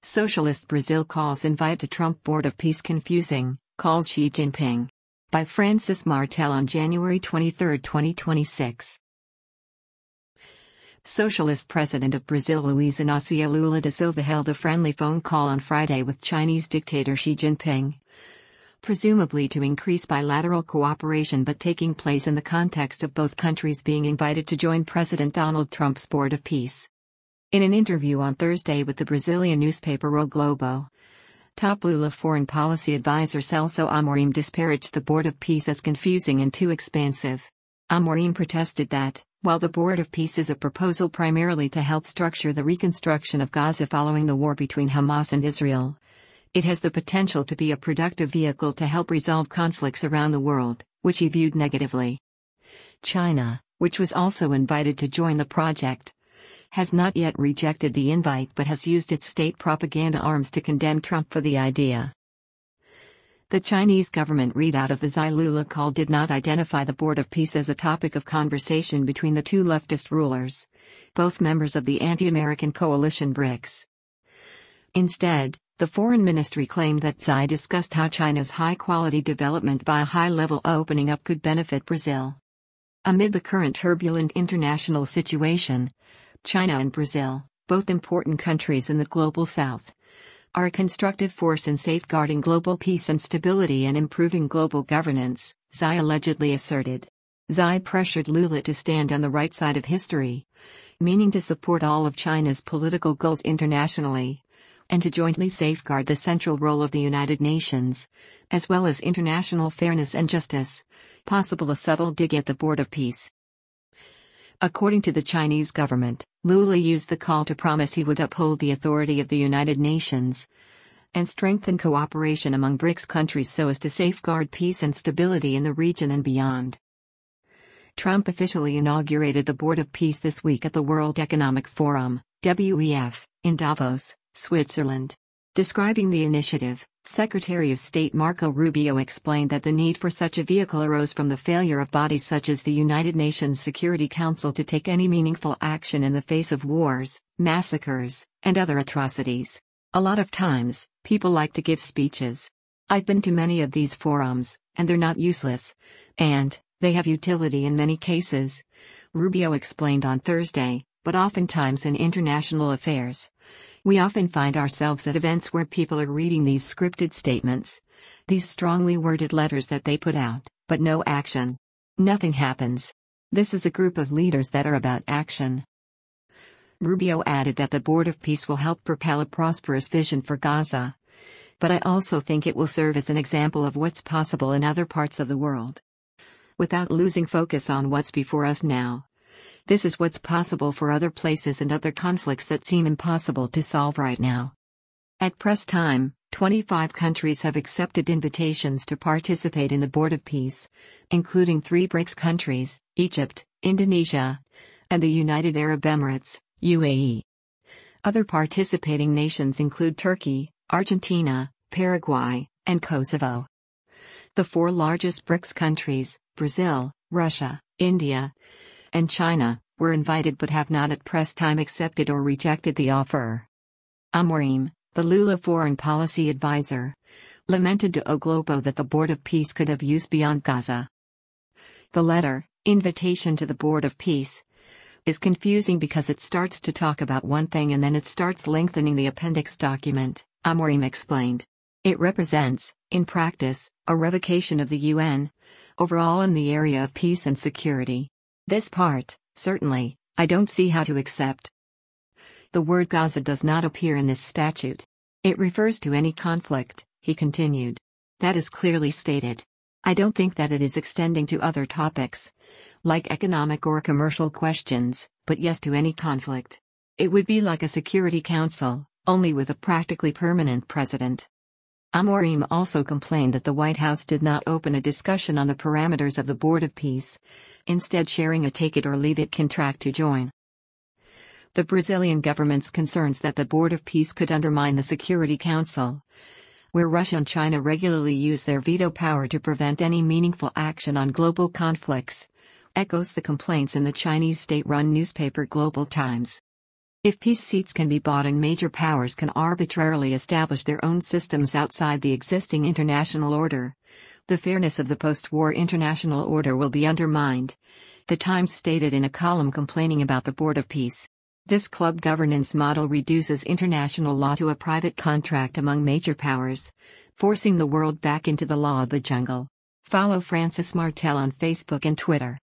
Socialist Brazil calls invite to Trump Board of Peace confusing, calls Xi Jinping. By Francis Martel on January 23, 2026. Socialist President of Brazil Luiz Inácio Lula da Silva held a friendly phone call on Friday with Chinese dictator Xi Jinping, presumably to increase bilateral cooperation, but taking place in the context of both countries being invited to join President Donald Trump's Board of Peace. In an interview on Thursday with the Brazilian newspaper O Globo, top Lula foreign policy advisor Celso Amorim disparaged the Board of Peace as confusing and too expansive. Amorim protested that, while the Board of Peace is a proposal primarily to help structure the reconstruction of Gaza following the war between Hamas and Israel, it has the potential to be a productive vehicle to help resolve conflicts around the world, which he viewed negatively. China, which was also invited to join the project, has not yet rejected the invite but has used its state propaganda arms to condemn Trump for the idea. The Chinese government readout of the Xi-Lula call did not identify the Board of Peace as a topic of conversation between the two leftist rulers, both members of the anti-American coalition BRICS. Instead, the foreign ministry claimed that Xi discussed how China's high-quality development via high-level opening up could benefit Brazil. Amid the current turbulent international situation, China and Brazil, both important countries in the global south, are a constructive force in safeguarding global peace and stability and improving global governance, Xi allegedly asserted. Xi pressured Lula to stand on the right side of history, meaning to support all of China's political goals internationally, and to jointly safeguard the central role of the United Nations, as well as international fairness and justice, possible a subtle dig at the Board of Peace. According to the Chinese government, Lula used the call to promise he would uphold the authority of the United Nations and strengthen cooperation among BRICS countries so as to safeguard peace and stability in the region and beyond. Trump officially inaugurated the Board of Peace this week at the World Economic Forum, WEF, in Davos, Switzerland. Describing the initiative, Secretary of State Marco Rubio explained that the need for such a vehicle arose from the failure of bodies such as the United Nations Security Council to take any meaningful action in the face of wars, massacres, and other atrocities. A lot of times, people like to give speeches. I've been to many of these forums, and they're not useless, and they have utility in many cases, Rubio explained on Thursday, but oftentimes in international affairs, we often find ourselves at events where people are reading these scripted statements, these strongly worded letters that they put out, but no action. Nothing happens. This is a group of leaders that are about action. Rubio added that the Board of Peace will help propel a prosperous vision for Gaza, but I also think it will serve as an example of what's possible in other parts of the world. Without losing focus on what's before us now, this is what's possible for other places and other conflicts that seem impossible to solve right now. At press time, 25 countries have accepted invitations to participate in the Board of Peace, including 3 BRICS countries, Egypt, Indonesia, and the United Arab Emirates, UAE. Other participating nations include Turkey, Argentina, Paraguay, and Kosovo. The 4 largest BRICS countries, Brazil, Russia, India, and China, were invited but have not at press time accepted or rejected the offer. Amorim, the Lula foreign policy advisor, lamented to O Globo that the Board of Peace could have used beyond Gaza. The letter, Invitation to the Board of Peace, is confusing because it starts to talk about one thing and then it starts lengthening the appendix document, Amorim explained. It represents, in practice, a revocation of the UN, overall in the area of peace and security. This part, certainly, I don't see how to accept. The word Gaza does not appear in this statute. It refers to any conflict, he continued. That is clearly stated. I don't think that it is extending to other topics, like economic or commercial questions, but yes to any conflict. It would be like a Security Council, only with a practically permanent president. Amorim also complained that the White House did not open a discussion on the parameters of the Board of Peace, instead sharing a take-it-or-leave-it contract to join. The Brazilian government's concerns that the Board of Peace could undermine the Security Council, where Russia and China regularly use their veto power to prevent any meaningful action on global conflicts, echoes the complaints in the Chinese state-run newspaper Global Times. If peace seats can be bought and major powers can arbitrarily establish their own systems outside the existing international order, the fairness of the post-war international order will be undermined. The Times stated in a column complaining about the Board of Peace. This club governance model reduces international law to a private contract among major powers, forcing the world back into the law of the jungle. Follow Francis Martel on Facebook and Twitter.